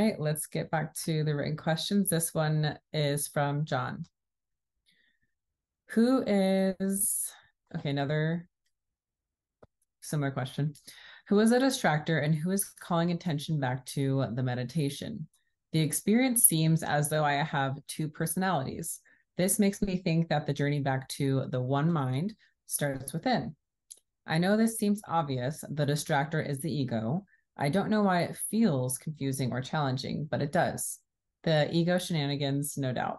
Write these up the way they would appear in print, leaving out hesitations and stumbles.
right, let's get back to the written questions. This one is from John. Who is, okay, another similar question. Who is a distractor and who is calling attention back to the meditation? The experience seems as though I have two personalities. This makes me think that the journey back to the one mind starts within. I know this seems obvious. The distractor is the ego. I don't know why it feels confusing or challenging, but it does. The ego shenanigans, no doubt.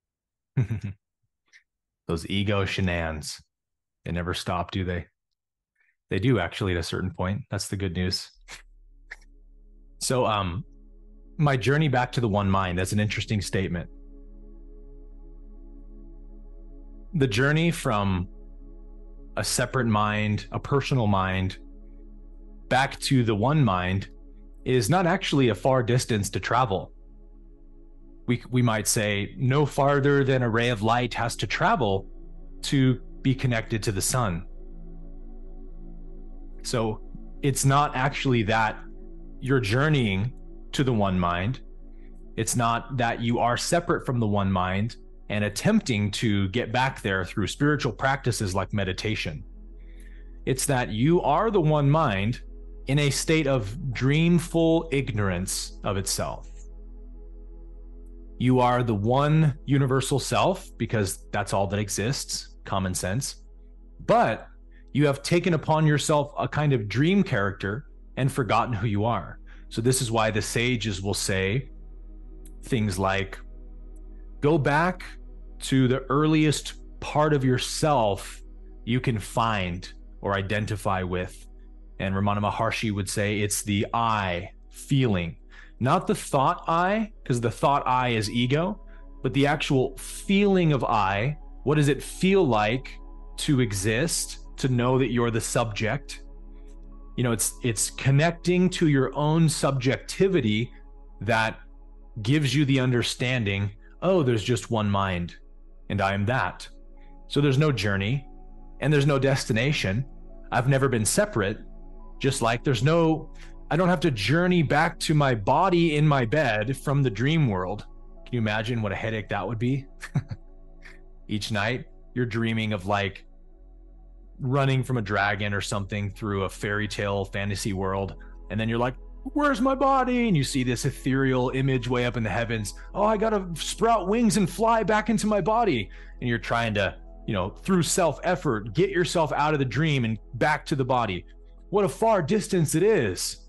Those ego shenanigans, they never stop, do they? They do actually at a certain point. That's the good news. So, my journey back to the one mind, that's an interesting statement. The journey from a separate mind, a personal mind, back to the one mind is not actually a far distance to travel. We might say no farther than a ray of light has to travel to be connected to the sun. So it's not actually that you're journeying to the one mind. It's not that you are separate from the one mind and attempting to get back there through spiritual practices like meditation. It's that you are the one mind in a state of dreamful ignorance of itself. You are the one universal self because that's all that exists, common sense. But you have taken upon yourself a kind of dream character and forgotten who you are. So this is why the sages will say things like, go back to the earliest part of yourself you can find or identify with. And Ramana Maharshi would say it's the I feeling, not the thought I, because the thought I is ego, but the actual feeling of I. What does it feel like to exist, to know that you're the subject? You know, it's connecting to your own subjectivity that gives you the understanding, oh, there's just one mind, and I am that. So there's no journey, and there's no destination. I've never been separate, just like I don't have to journey back to my body in my bed from the dream world. Can you imagine what a headache that would be? Each night, you're dreaming of like running from a dragon or something through a fairy tale fantasy world. And then you're like, where's my body? And you see this ethereal image way up in the heavens. Oh, I got to sprout wings and fly back into my body. And you're trying to, through self-effort, get yourself out of the dream and back to the body. What a far distance it is.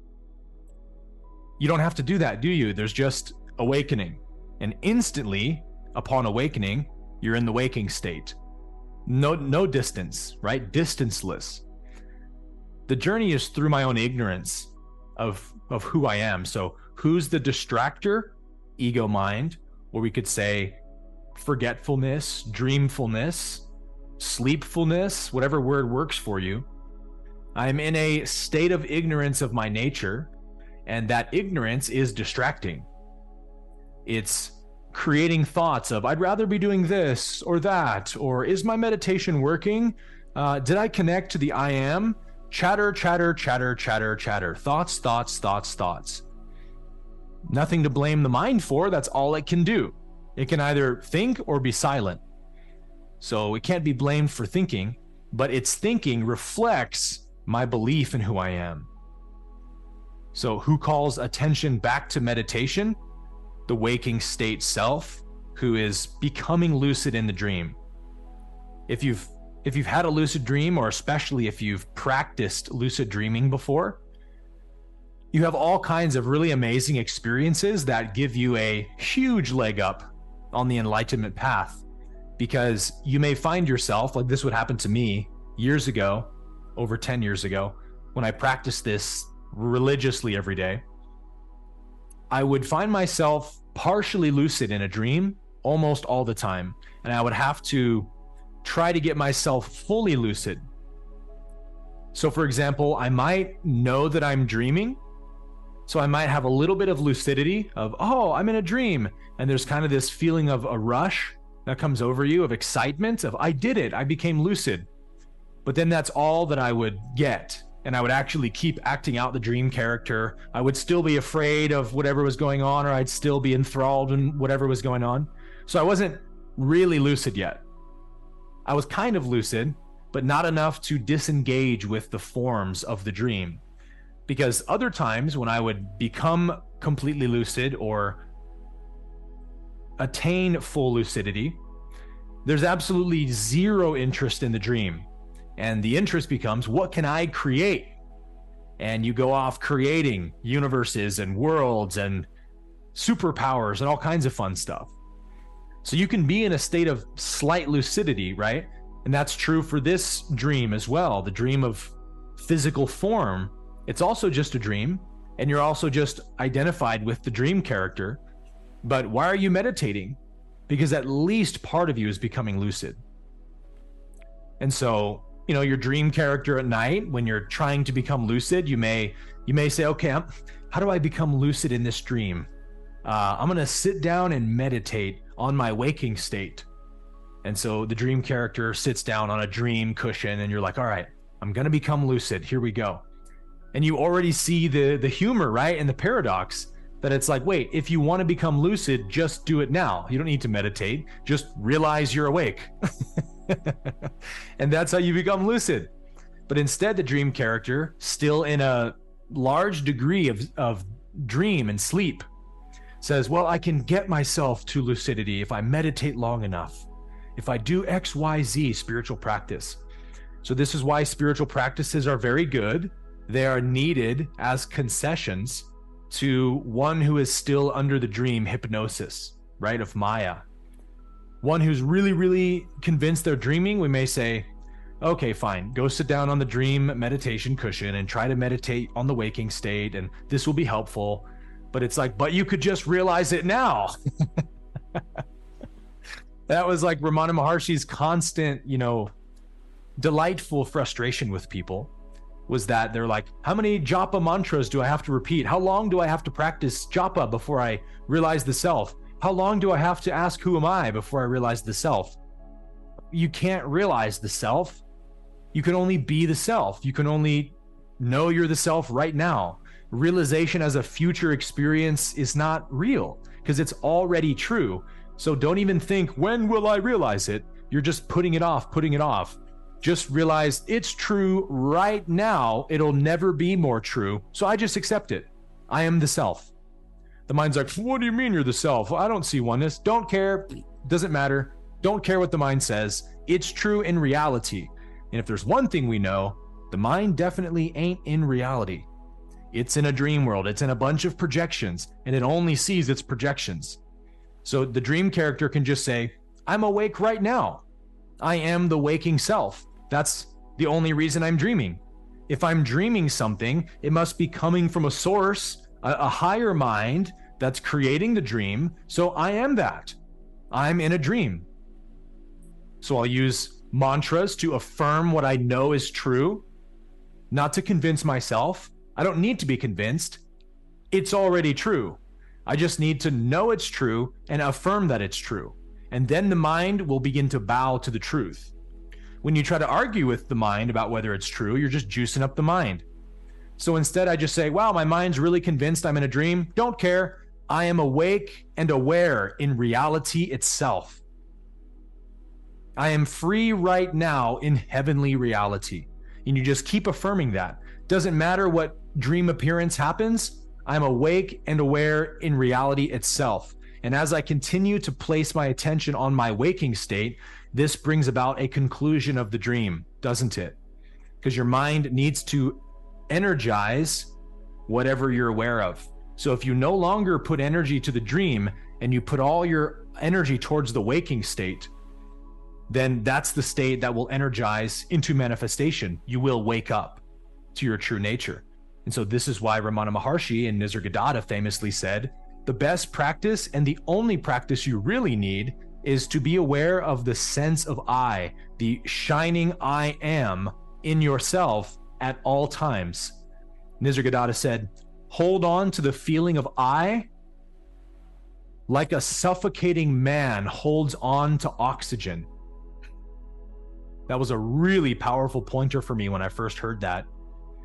You don't have to do that, do you? There's just awakening. And instantly, upon awakening, you're in the waking state. No distance, right? Distanceless. The journey is through my own ignorance of who I am. So who's the distractor? Ego mind, or we could say forgetfulness, dreamfulness, sleepfulness, whatever word works for you. I'm in a state of ignorance of my nature, and that ignorance is distracting. It's creating thoughts of, I'd rather be doing this or that, or is my meditation working? Did I connect to the I am? Chatter, chatter, chatter, chatter, chatter. Thoughts, thoughts, thoughts, thoughts. Nothing to blame the mind for. That's all it can do. It can either think or be silent. So it can't be blamed for thinking, but its thinking reflects my belief in who I am. So who calls attention back to meditation? The waking state self, who is becoming lucid in the dream. If you've had a lucid dream, or especially if you've practiced lucid dreaming before, you have all kinds of really amazing experiences that give you a huge leg up on the enlightenment path, because you may find yourself, like this would happen to me years ago, over 10 years ago, when I practiced this religiously every day. I would find myself partially lucid in a dream almost all the time, and I would have to try to get myself fully lucid. So for example, I might know that I'm dreaming, so I might have a little bit of lucidity of, oh, I'm in a dream, and there's kind of this feeling of a rush that comes over you, of excitement, of I did it, I became lucid. But then that's all that I would get, and I would actually keep acting out the dream character. I would still be afraid of whatever was going on, or I'd still be enthralled in whatever was going on. So I wasn't really lucid yet. I was kind of lucid, but not enough to disengage with the forms of the dream. Because other times when I would become completely lucid or attain full lucidity, there's absolutely zero interest in the dream. And the interest becomes, what can I create? And you go off creating universes and worlds and superpowers and all kinds of fun stuff. So you can be in a state of slight lucidity, right? And that's true for this dream as well. The dream of physical form, it's also just a dream, and you're also just identified with the dream character. But why are you meditating? Because at least part of you is becoming lucid. And so, you know, your dream character at night, when you're trying to become lucid, you may say, okay, how do I become lucid in this dream? I'm going to sit down and meditate on my waking state. And so the dream character sits down on a dream cushion, and you're like, all right, I'm going to become lucid. Here we go. And you already see the humor, right? And the paradox that it's like, wait, if you want to become lucid, just do it now. You don't need to meditate. Just realize you're awake. And that's how you become lucid. But instead, the dream character, still in a large degree of dream and sleep, says, well, I can get myself to lucidity if I meditate long enough, if I do X, Y, Z spiritual practice. So this is why spiritual practices are very good. They are needed as concessions to one who is still under the dream hypnosis, right, of Maya. One who's really, really convinced they're dreaming, we may say, okay, fine, go sit down on the dream meditation cushion and try to meditate on the waking state, and this will be helpful. But it's like, but you could just realize it now. That was like Ramana Maharshi's constant, delightful frustration with people, was that they're like, how many japa mantras do I have to repeat? How long do I have to practice japa before I realize the self? How long do I have to ask who am I before I realize the self? You can't realize the self. You can only be the self. You can only know you're the self right now. Realization as a future experience is not real because it's already true. So don't even think, when will I realize it? You're just putting it off. Just realize it's true right now. It'll never be more true. So I just accept it. I am the self. The mind's like, what do you mean you're the self? Well, I don't see oneness. Don't care. Doesn't matter. Don't care what the mind says. It's true in reality. And if there's one thing we know, the mind definitely ain't in reality. It's in a dream world. It's in a bunch of projections, and it only sees its projections. So the dream character can just say, I'm awake right now. I am the waking self. That's the only reason I'm dreaming. If I'm dreaming something, it must be coming from a source, a higher mind that's creating the dream. So I am that. I'm in a dream. So I'll use mantras to affirm what I know is true, not to convince myself. I don't need to be convinced. It's already true. I just need to know it's true and affirm that it's true. And then the mind will begin to bow to the truth. When you try to argue with the mind about whether it's true, you're just juicing up the mind. So instead, I just say, wow, my mind's really convinced I'm in a dream. Don't care. I am awake and aware in reality itself. I am free right now in heavenly reality. And you just keep affirming that. Doesn't matter what dream appearance happens. I'm awake and aware in reality itself. And as I continue to place my attention on my waking state, this brings about a conclusion of the dream, doesn't it? Because your mind needs to energize whatever you're aware of. So if you no longer put energy to the dream and you put all your energy towards the waking state, then that's the state that will energize into manifestation. You will wake up to your true nature. And so this is why Ramana Maharshi and Nisargadatta famously said, the best practice and the only practice you really need is to be aware of the sense of I, the shining I am in yourself at all times. Nisargadatta said, hold on to the feeling of I like a suffocating man holds on to oxygen. That was a really powerful pointer for me when I first heard that.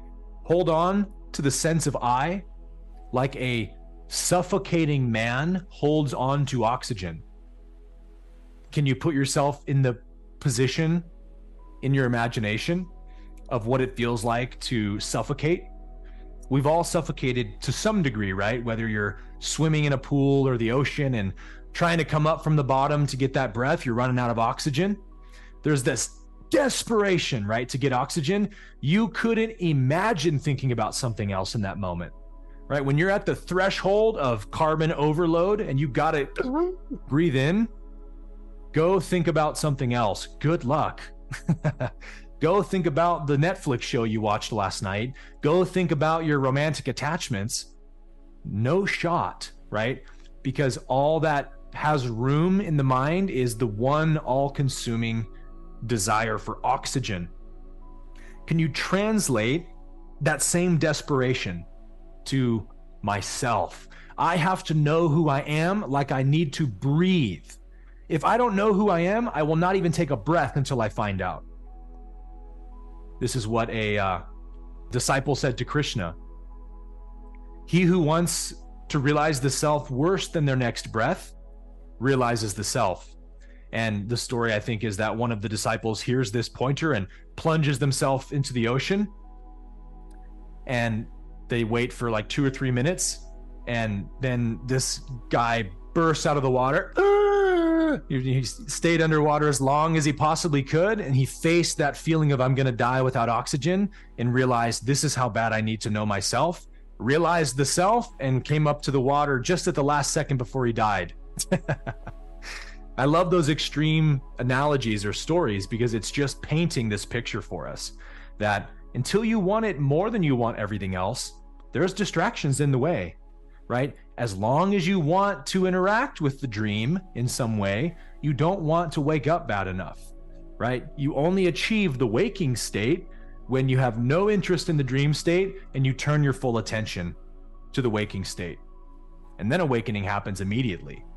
Hold on to the sense of I like a suffocating man holds on to oxygen. Can you put yourself in the position in your imagination of what it feels like to suffocate? We've all suffocated to some degree, right? Whether you're swimming in a pool or the ocean and trying to come up from the bottom to get that breath, you're running out of oxygen. There's this desperation, right, to get oxygen. You couldn't imagine thinking about something else in that moment, right? When you're at the threshold of carbon overload and you got to breathe in, go think about something else. Good luck. Go think about the Netflix show you watched last night. Go think about your romantic attachments. No shot, right? Because all that has room in the mind is the one all-consuming desire for oxygen. Can you translate that same desperation to myself? I have to know who I am like I need to breathe. If I don't know who I am, I will not even take a breath until I find out. This is what a disciple said to Krishna. He who wants to realize the self worse than their next breath realizes the self. And the story, I think, is that one of the disciples hears this pointer and plunges themselves into the ocean. And they wait for like 2 or 3 minutes. And then this guy bursts out of the water. He stayed underwater as long as he possibly could, and he faced that feeling of I'm going to die without oxygen and realized this is how bad I need to know myself, realized the self, and came up to the water just at the last second before he died. I love those extreme analogies or stories because it's just painting this picture for us that until you want it more than you want everything else, there's distractions in the way, right? As long as you want to interact with the dream in some way, you don't want to wake up bad enough, right? You only achieve the waking state when you have no interest in the dream state and you turn your full attention to the waking state. And then awakening happens immediately.